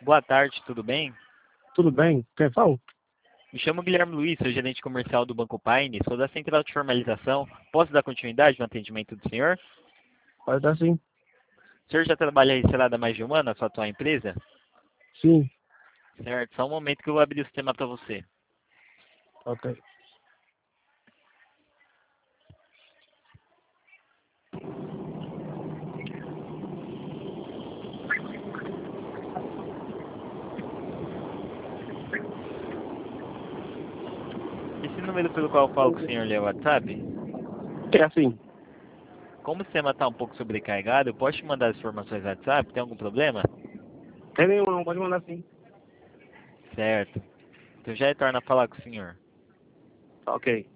Boa tarde, tudo bem? Tudo bem? Quem fala? Me chamo Guilherme Luiz, sou gerente comercial do Banco Paine, sou da Central de Formalização. Posso dar continuidade no atendimento do senhor? Pode dar sim. O senhor já trabalha registrado há mais de um ano na sua atual empresa? Sim. Certo, só um momento que eu vou abrir o sistema para você. Ok. Esse número pelo qual eu falo com o senhor é o WhatsApp? É assim. Como o sistema está um pouco sobrecarregado, eu posso te mandar as informações no WhatsApp? Tem algum problema? Tem nenhum não, pode mandar sim. Certo. Então já retorno a falar com o senhor. Ok.